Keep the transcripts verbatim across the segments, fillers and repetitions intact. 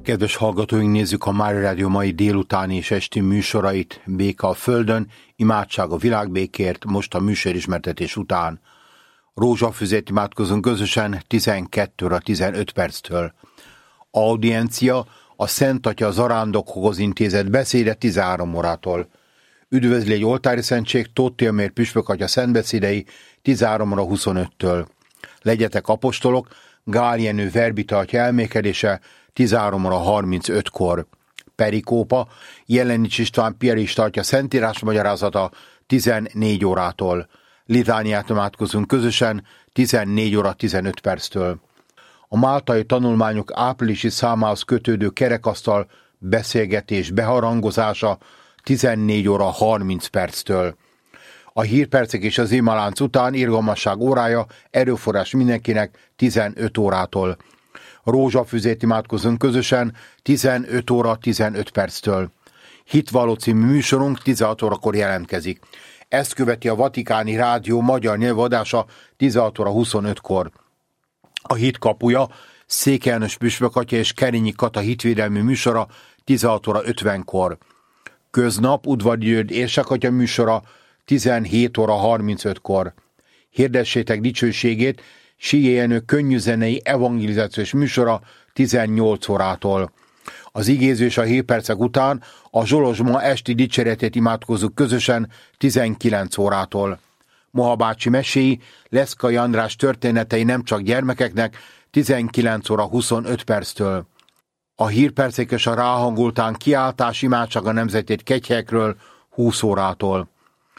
Kedves hallgatóink, nézzük a Mária Rádió mai délutáni és esti műsorait. Béka a földön, imádság a világbékért, most a műsorismertetés után. Rózsafüzét imádkozunk közösen tizenkét óra tizenöt perctől. Audiencia a Szent Atya zarándokokhoz intézett beszéde tizenhárom órától. Üdvözli egy oltári szentség, Tóth Tilmér püspök atya szentbeszédei tizenhárom óra huszonöttől. Legyetek apostolok, Gál Jenő verbita atya elmékedése tizenhárom óra harmincötkor. Perikópa, Jelenics István piarista atya szentírás magyarázata tizennégy órától. Litániát imádkozunk közösen tizennégy óra tizenöt perctől. A máltai tanulmányok áprilisi számához kötődő kerekasztal beszélgetés beharangozása tizennégy óra harminc perctől. A hírpercek és az imalánc után irgalmasság órája, erőforrás mindenkinek tizenöt órától. Rózsafüzét imádkozunk közösen tizenöt óra tizenöt perctől. Hitvalló című műsorunk tizenhat órakor jelentkezik. Ezt követi a Vatikáni Rádió magyar nyelvadása tizenhat óra huszonötkor. A Hit kapuja, Székely János püspök atya és Kerényi Kata hitvédelmi műsora tizenhat óra ötvenkor. Köznap Udvari György érsekatya műsora tizenhét óra harmincötkor. Hirdessétek dicsőségét, Silyé Jenő könnyűzenei evangelizációs műsora tizennyolc órától. Az igéző és a hírpercek után a Zsolozsma esti dicséretét imádkozzuk közösen tizenkilenc órától. Moha bácsi meséi, Leszkai András történetei nem csak gyermekeknek tizenkilenc óra huszonöt perctől. A hírpercek és a ráhangoltán kiáltás imádság a nemzetét kegyhelyekről húsz órától.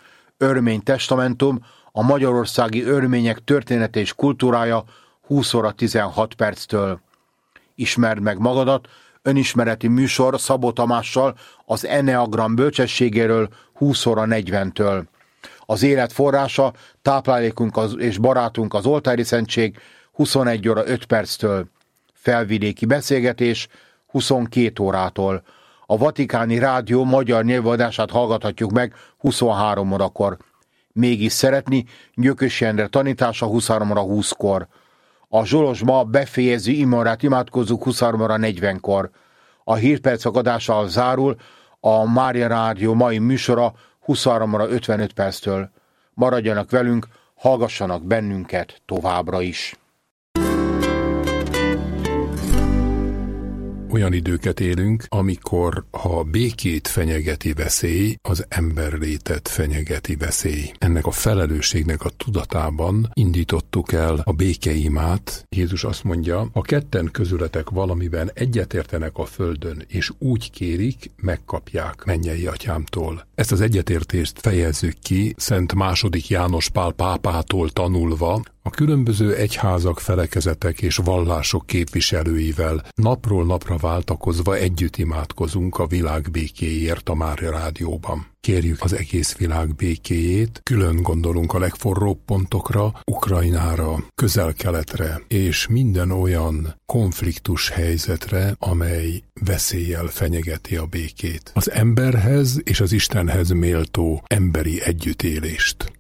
Örmény testamentum, a magyarországi örmények története és kultúrája húsz óra tizenhat perctől. Ismerd meg magadat, önismereti műsor Szabó Tamással az Enneagram bölcsességéről húsz óra negyventől. Az élet forrása, táplálékunk az, és barátunk az oltári szentség huszonegy óra öt perctől. Felvidéki beszélgetés huszonkét órától. A Vatikáni Rádió magyar nyelvadását hallgathatjuk meg huszonhárom órakor. Mégis szeretni, Gyökös Endre tanítása huszonhárom óra húszkor. A Zsolozsma befejező imorát imádkozzuk huszonhárom óra negyvenkor. A hírpercek adással zárul a Mária Rádió mai műsora huszonhárom óra ötvenöt perctől. Maradjanak velünk, hallgassanak bennünket továbbra is. Olyan időket élünk, amikor ha békét fenyegeti veszély, az emberlétet fenyegeti veszély. Ennek a felelősségnek a tudatában indítottuk el a békeimát. Jézus azt mondja, ha ketten közületek valamiben egyetértenek a földön, és úgy kérik, megkapják mennyei atyámtól. Ezt az egyetértést fejezzük ki Szent második János Pál pápától tanulva, a különböző egyházak, felekezetek és vallások képviselőivel napról napra váltakozva együtt imádkozunk a világ békéért a Mária Rádióban. Kérjük az egész világ békéjét, külön gondolunk a legforróbb pontokra, Ukrajnára, Közel-Keletre és minden olyan konfliktus helyzetre, amely veszéllyel fenyegeti a békét. Az emberhez és az Istenhez méltó emberi együttélést.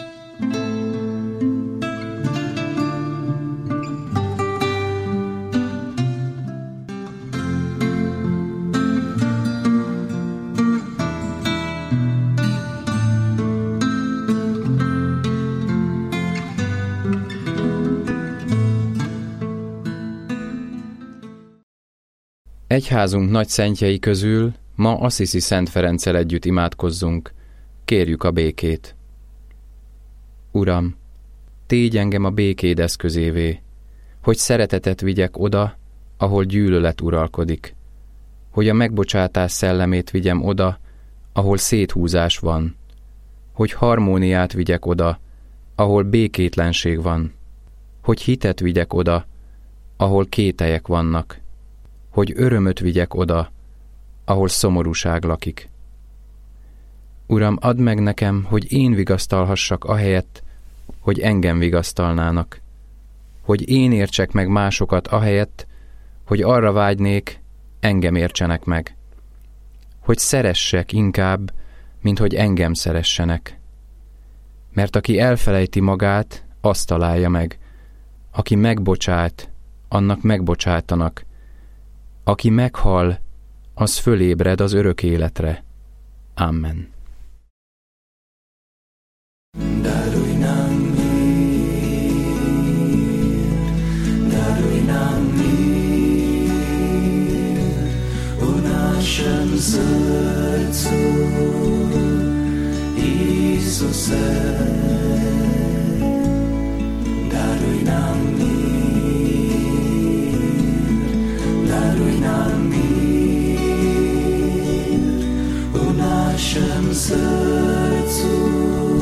Egyházunk nagy szentjei közül ma Assisi Szent Ferenccel együtt imádkozzunk, kérjük a békét. Uram, tégy engem a békéd eszközévé, hogy szeretetet vigyek oda, ahol gyűlölet uralkodik, hogy a megbocsátás szellemét vigyem oda, ahol széthúzás van, hogy harmóniát vigyek oda, ahol békétlenség van, hogy hitet vigyek oda, ahol kételyek vannak, hogy örömöt vigyek oda, ahol szomorúság lakik. Uram, add meg nekem, hogy én vigasztalhassak ahelyett, hogy engem vigasztalnának, hogy én értsek meg másokat ahelyett, hogy arra vágynék, engem értsenek meg, hogy szeressek inkább, mint hogy engem szeressenek. Mert aki elfelejti magát, azt találja meg, aki megbocsát, annak megbocsátanak, Aki meghal, az fölébred az örök életre. Amen. Daruj nam mir, daruj nam mir u naszym sercu, Isuse. Daruj nam mir, daruj nam mir u naszym sercu,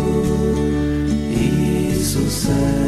Isuse.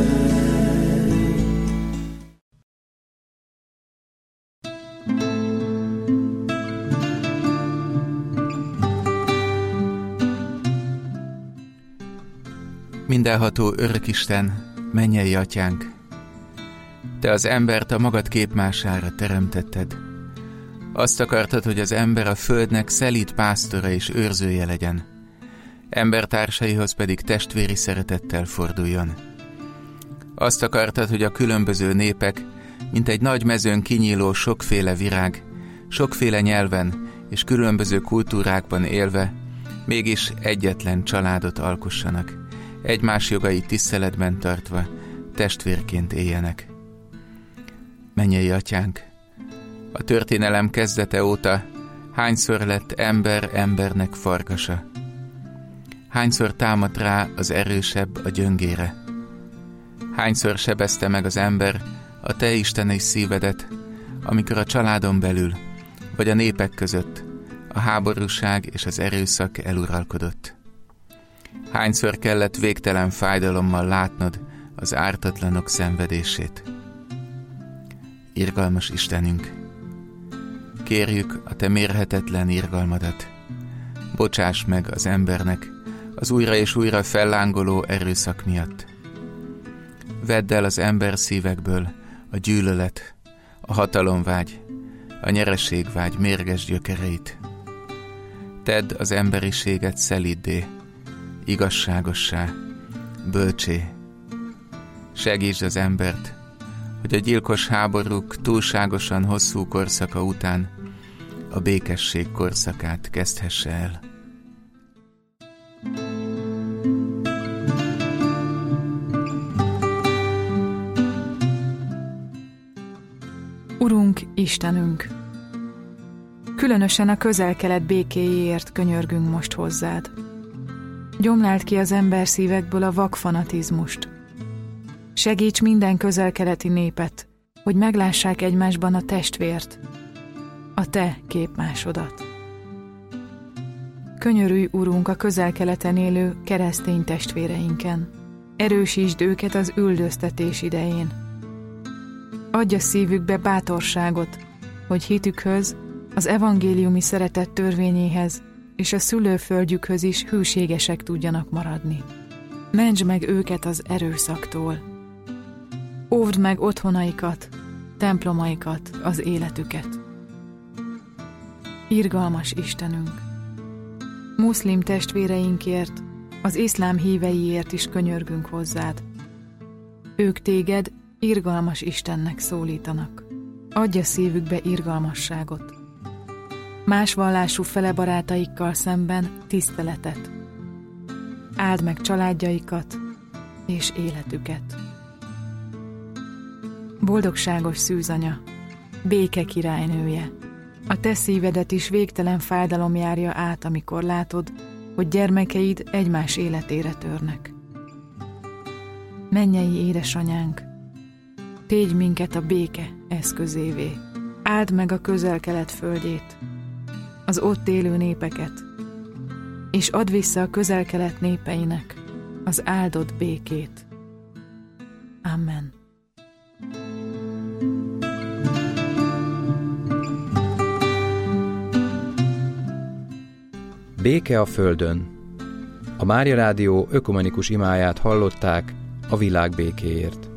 Mindenható Örökisten, mennyei Atyánk, Te az embert a magad képmására teremtetted. Azt akartad, hogy az ember a földnek szelíd pásztora és őrzője legyen, embertársaihoz pedig testvéri szeretettel forduljon. Azt akartad, hogy a különböző népek, mint egy nagy mezőn kinyíló sokféle virág, sokféle nyelven és különböző kultúrákban élve, mégis egyetlen családot alkossanak, egymás jogait tiszteletben tartva, testvérként éljenek. Mennyei Atyánk, a történelem kezdete óta hányszor lett ember embernek farkasa? Hányszor támadt rá az erősebb a gyöngére? Hányszor sebezte meg az ember a te isteni szívedet, amikor a családon belül, vagy a népek között a háborúság és az erőszak eluralkodott? Hányszor kellett végtelen fájdalommal látnod az ártatlanok szenvedését? Irgalmas Istenünk, kérjük a te mérhetetlen irgalmadat. Bocsáss meg az embernek az újra és újra fellángoló erőszak miatt. Vedd el az ember szívekből a gyűlölet, a hatalomvágy, a nyereségvágy mérges gyökereit. Tedd az emberiséget szeliddé, igazságossá, bölcsé. Segítsd az embert, hogy a gyilkos háborúk túlságosan hosszú korszaka után a békesség korszakát kezdhesse el. Urunk, Istenünk! Különösen a közel-kelet békéjéért könyörgünk most hozzád. Gyomláld ki az ember szívekből a vakfanatizmust. Segíts minden közel-keleti népet, hogy meglássák egymásban a testvért, a te képmásodat. Könyörülj, Urunk, a közel-keleten élő keresztény testvéreinken. Erősítsd őket az üldöztetés idején. Adj a szívükbe bátorságot, hogy hitükhöz, az evangéliumi szeretet törvényéhez és a szülőföldjükhöz is hűségesek tudjanak maradni. Mentsd meg őket az erőszaktól. Óvd meg otthonaikat, templomaikat, az életüket. Irgalmas Istenünk! Muszlim testvéreinkért, az iszlám híveiért is könyörgünk hozzád. Ők téged irgalmas Istennek szólítanak. Adj a szívükbe irgalmasságot. Más vallású fele barátaikkal szemben tiszteletet. Áld meg családjaikat és életüket. Boldogságos szűzanya, béke királynője, a te szívedet is végtelen fájdalom járja át, amikor látod, hogy gyermekeid egymás életére törnek. Mennyei édesanyánk, tégy minket a béke eszközévé. Áld meg a közel-kelet földjét, az ott élő népeket, és add vissza a közel-kelet népeinek az áldott békét. Amen. Béke a földön. A Mária Rádió ökumenikus imáját hallották a világ békéért.